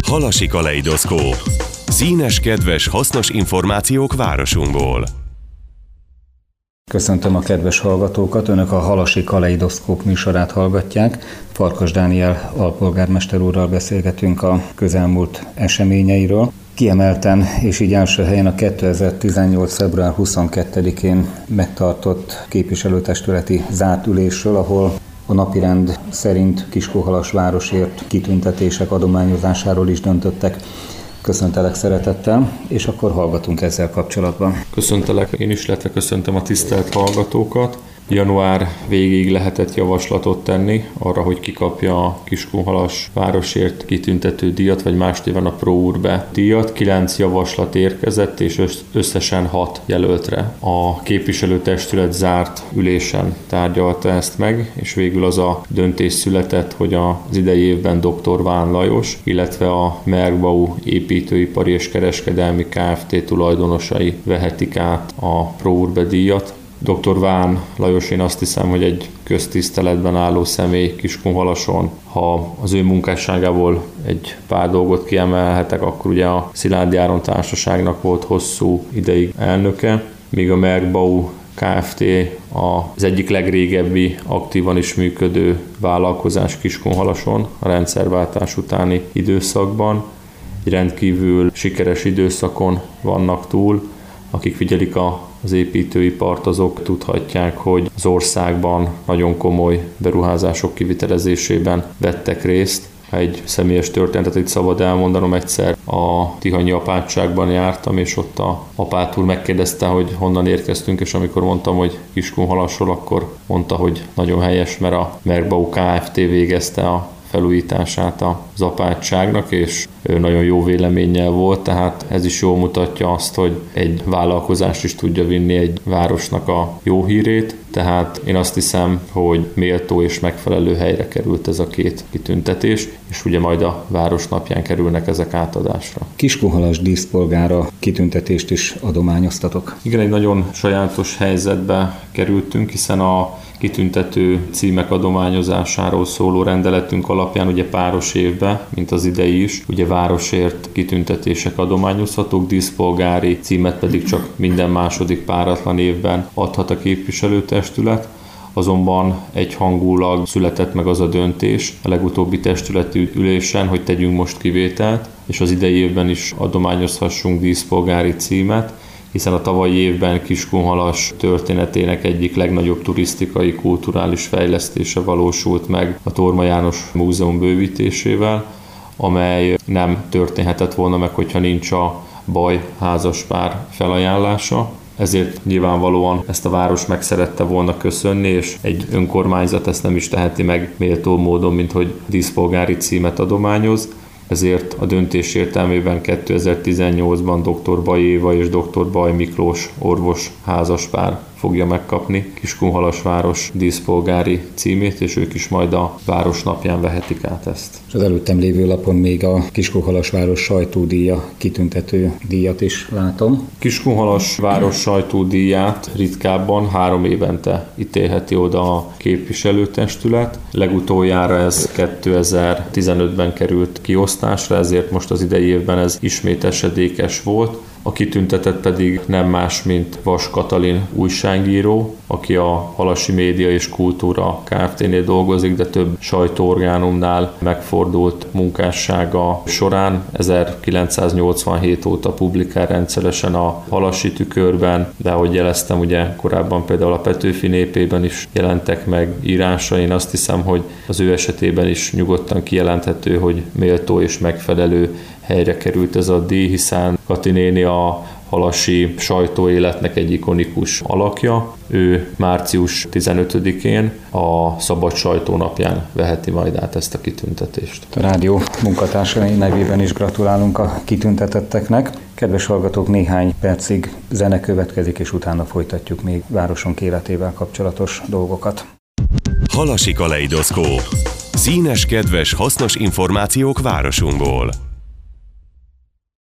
Halasi kaleidoszkóp. Színes, kedves, hasznos információk városunkból. Köszöntöm a kedves hallgatókat, Önök a Halasi kaleidoszkóp műsorát hallgatják. Farkas Dániel alpolgármester úrral beszélgetünk a közelmúlt eseményeiről. Kiemelten és így első helyen a 2018. február 22-én megtartott képviselőtestületi zárt ülésről, ahol a napirend szerint Kiskunhalas városért kitüntetések adományozásáról is döntöttek. Köszöntelek szeretettel, és akkor hallgatunk ezzel kapcsolatban. Köszöntelek én is, illetve köszöntöm a tisztelt hallgatókat. Január végéig lehetett javaslatot tenni arra, hogy kikapja a Kiskunhalas városért kitüntető díjat, vagy más néven a Pro Urbe díjat. 9 javaslat érkezett, és összesen 6 jelöltre. A képviselőtestület zárt ülésen tárgyalta ezt meg, és végül az a döntés született, hogy az idei évben dr. Ván Lajos, illetve a Merkbau építőipari és kereskedelmi Kft. Tulajdonosai vehetik át a Pro Urbe díjat. Dr. Ván Lajos, én azt hiszem, hogy egy köztiszteletben álló személy Kiskunhalason. Ha az ő munkásságából egy pár dolgot kiemelhetek, akkor ugye a Szilágyi Áron Társaságnak volt hosszú ideig elnöke, míg a Merkbau Kft. Az egyik legrégebbi, aktívan is működő vállalkozás Kiskunhalason a rendszerváltás utáni időszakban. Egy rendkívül sikeres időszakon vannak túl. Akik figyelik az építőipart, azok tudhatják, hogy az országban nagyon komoly beruházások kivitelezésében vettek részt. Egy személyes történetet itt szabad elmondanom, egyszer a tihanyi apátságban jártam, és ott a apát úr megkérdezte, hogy honnan érkeztünk, és amikor mondtam, hogy Kiskunhalasról, akkor mondta, hogy nagyon helyes, mert a Merkbau Kft. Végezte a felújítását az apátságnak, és ő nagyon jó véleménnyel volt, tehát ez is jól mutatja azt, hogy egy vállalkozás is tudja vinni egy városnak a jó hírét, tehát én azt hiszem, hogy méltó és megfelelő helyre került ez a két kitüntetés, és ugye majd a város napján kerülnek ezek átadásra. Kiskunhalas díszpolgára kitüntetést is adományoztatok. Igen, egy nagyon sajátos helyzetbe kerültünk, hiszen a kitüntető címek adományozásáról szóló rendeletünk alapján ugye páros évben, mint az idei is, ugye városért kitüntetések adományozhatók, díszpolgári címet pedig csak minden második páratlan évben adhat a képviselőtestület. Azonban egyhangulag született meg az a döntés a legutóbbi testületi ülésen, hogy tegyünk most kivételt, és az idei évben is adományozhassunk díszpolgári címet, hiszen a tavalyi évben Kiskunhalas történetének egyik legnagyobb turisztikai, kulturális fejlesztése valósult meg a Torma János Múzeum bővítésével, amely nem történhetett volna meg, hogyha nincs a Baj házaspár felajánlása. Ezért nyilvánvalóan ezt a város meg szerette volna köszönni, és egy önkormányzat ezt nem is teheti meg méltó módon, mint hogy díszpolgári címet adományoz. Ezért a döntés értelmében 2018-ban dr. Baj Éva és dr. Baj Miklós orvos házaspár fogja megkapni Kiskunhalas város díszpolgári címét, és ők is majd a város napján vehetik át ezt. És az előttem lévő lapon még a Kiskunhalas város sajtódíja kitüntető díjat is látom. Kiskunhalas város sajtódíját ritkábban 3 évente ítélheti oda a képviselőtestület. Legutoljára ez 2015-ben került kiosztásra, ezért most az idei évben ez ismét esedékes volt. A kitüntetett pedig nem más, mint Vas Katalin újságíró, aki a Halasi Média és Kultúra Kft-nél dolgozik, de több sajtóorgánumnál megfordult munkássága során. 1987 óta publikál rendszeresen a Halasi Tükörben, de ahogy jeleztem, ugye korábban például a Petőfi Népében is jelentek meg írásai. Én azt hiszem, hogy az ő esetében is nyugodtan kijelenthető, hogy méltó és megfelelő helyre került ez a díj, hiszen Kati néni a halasi sajtóéletnek egy ikonikus alakja. Ő március 15-én a Szabad Sajtó napján veheti majd át ezt a kitüntetést. A rádió munkatársai nevében is gratulálunk a kitüntetetteknek. Kedves hallgatók, néhány percig zene következik, és utána folytatjuk még városunk életével kapcsolatos dolgokat. Halasi kaleidoszkóp. Színes, kedves, hasznos információk városunkból.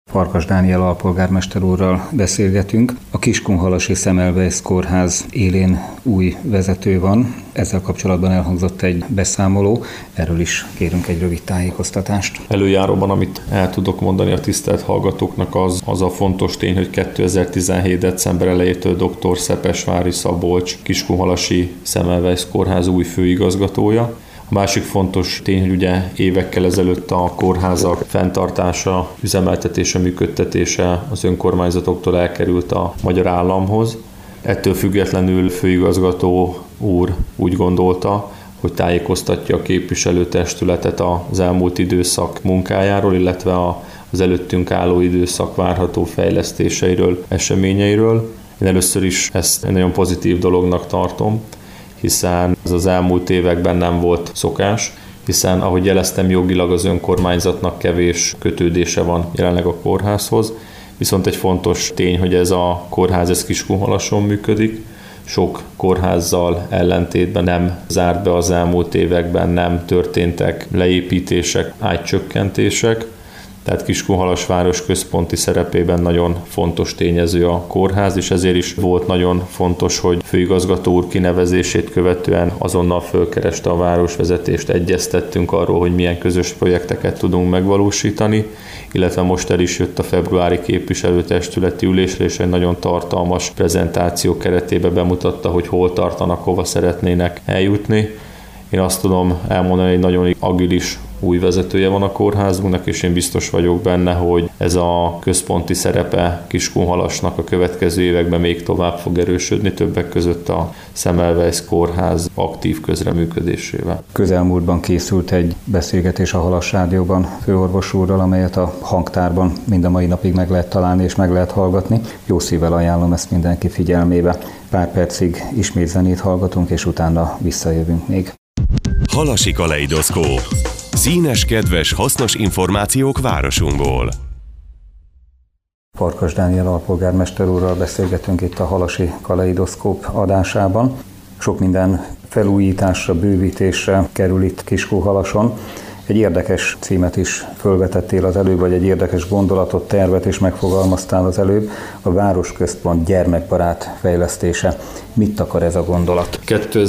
Farkas Dániel alpolgármester úrral beszélgetünk. A Kiskunhalasi Semmelweis Kórház élén új vezető van. Ezzel kapcsolatban elhangzott egy beszámoló. Erről is kérünk egy rövid tájékoztatást. Előjáróban, amit el tudok mondani a tisztelt hallgatóknak, az a fontos tény, hogy 2017. december elejétől dr. Szepesvári Szabolcs Kiskunhalasi Semmelweis Kórház új főigazgatója. A másik fontos tény, hogy ugye évekkel ezelőtt a kórházak fenntartása, üzemeltetése, működtetése az önkormányzatoktól elkerült a magyar államhoz. Ettől függetlenül főigazgató úr úgy gondolta, hogy tájékoztatja a képviselőtestületet az elmúlt időszak munkájáról, illetve az előttünk álló időszak várható fejlesztéseiről, eseményeiről. Én először is ezt egy nagyon pozitív dolognak tartom, hiszen ez az elmúlt években nem volt szokás, hiszen ahogy jeleztem, jogilag az önkormányzatnak kevés kötődése van jelenleg a kórházhoz, viszont egy fontos tény, hogy ez a kórház ez Kiskunhalason működik, sok kórházzal ellentétben nem zárt be az elmúlt években, nem történtek leépítések, ágycsökkentések, tehát Kiskunhalas város központi szerepében nagyon fontos tényező a kórház, és ezért is volt nagyon fontos, hogy főigazgató úr kinevezését követően azonnal fölkereste a városvezetést, egyeztettünk arról, hogy milyen közös projekteket tudunk megvalósítani, illetve most el is jött a februári képviselőtestületi ülésre, és egy nagyon tartalmas prezentáció keretében bemutatta, hogy hol tartanak, hova szeretnének eljutni. Én azt tudom elmondani, hogy nagyon agilis új vezetője van a kórházunknak, és én biztos vagyok benne, hogy ez a központi szerepe Kiskunhalasnak a következő években még tovább fog erősödni, többek között a Semmelweis Kórház aktív közreműködésével. Közelmúltban készült egy beszélgetés a Halas Rádióban főorvos úrral, amelyet a hangtárban mind a mai napig meg lehet találni és meg lehet hallgatni. Jó szívvel ajánlom ezt mindenki figyelmébe. Pár percig ismét zenét hallgatunk, és utána visszajövünk még. Halasi kaleidoszkóp. Színes, kedves, hasznos információk városunkból. Farkas Dániel alpolgármester úrral beszélgetünk itt a Halasi kaleidoszkóp adásában. Sok minden felújításra, bővítésre kerül itt Kiskunhalason. Egy érdekes címet is fölvetettél az előbb, vagy egy érdekes gondolatot, tervet is megfogalmaztál az előbb, a városközpont gyermekbarát fejlesztése. Mit akar ez a gondolat?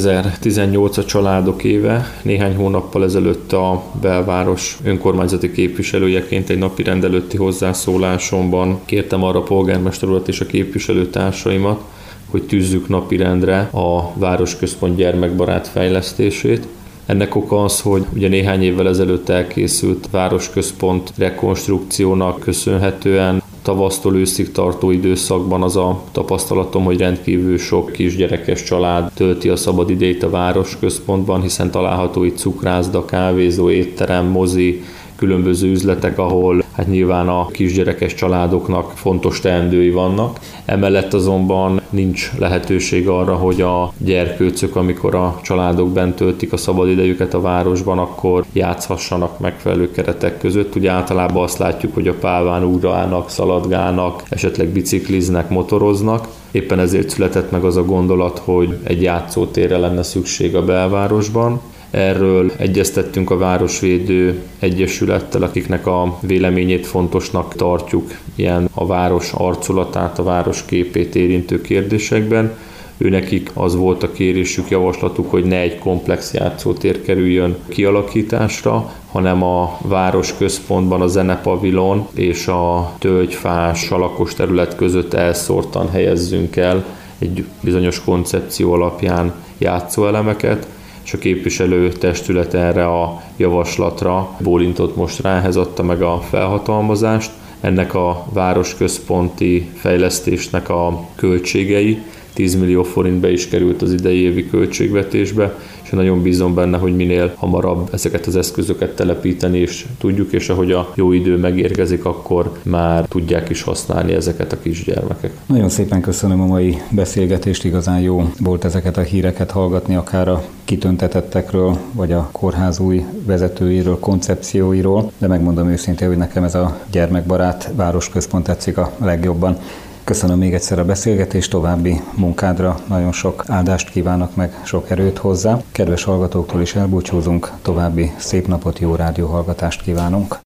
2018 a családok éve, néhány hónappal ezelőtt a belváros önkormányzati képviselőjeként egy napi rendelőtti hozzászólásomban kértem arra a polgármester urat és a képviselőtársaimat, hogy tűzzük napirendre a városközpont gyermekbarát fejlesztését. Ennek oka az, hogy ugye néhány évvel ezelőtt elkészült városközpont rekonstrukciónak köszönhetően tavasztól őszig tartó időszakban az a tapasztalatom, hogy rendkívül sok kisgyerekes család tölti a szabadidejét a városközpontban, hiszen található itt cukrászda, kávézó, étterem, mozi, különböző üzletek, ahol hát nyilván a kisgyerekes családoknak fontos teendői vannak. Emellett azonban nincs lehetőség arra, hogy a gyerkőcök, amikor a családok bent töltik a szabadidejüket a városban, akkor játszhassanak megfelelő keretek között. Ugye általában azt látjuk, hogy a pálván ugrálnak, szaladgálnak, esetleg bicikliznek, motoroznak. Éppen ezért született meg az a gondolat, hogy egy játszótérre lenne szükség a belvárosban. Erről egyeztettünk a Városvédő Egyesülettel, akiknek a véleményét fontosnak tartjuk ilyen a város arculatát, a város képét érintő kérdésekben. Őnekik az volt a kérésük, javaslatuk, hogy ne egy komplex játszótér kerüljön kialakításra, hanem a város központban a zenepavilon és a tölgyfás, salakos terület között elszórtan helyezzünk el egy bizonyos koncepció alapján játszóelemeket, és a képviselőtestület erre a javaslatra bólintott most rá, ehhez adta meg a felhatalmazást. Ennek a városközponti fejlesztésnek a költségei 10 millió forint be is került az idei évi költségvetésbe, és nagyon bízom benne, hogy minél hamarabb ezeket az eszközöket telepíteni is tudjuk, és ahogy a jó idő megérkezik, akkor már tudják is használni ezeket a kisgyermekek. Nagyon szépen köszönöm a mai beszélgetést, igazán jó volt ezeket a híreket hallgatni, akár a kitüntetettekről, vagy a kórház új vezetőiről, koncepcióiról, de megmondom őszintén, hogy nekem ez a gyermekbarát városközpont tetszik a legjobban. Köszönöm még egyszer a beszélgetést, további munkádra nagyon sok áldást kívánok, meg sok erőt hozzá. Kedves hallgatóktól is elbúcsúzunk, további szép napot, jó rádióhallgatást kívánunk.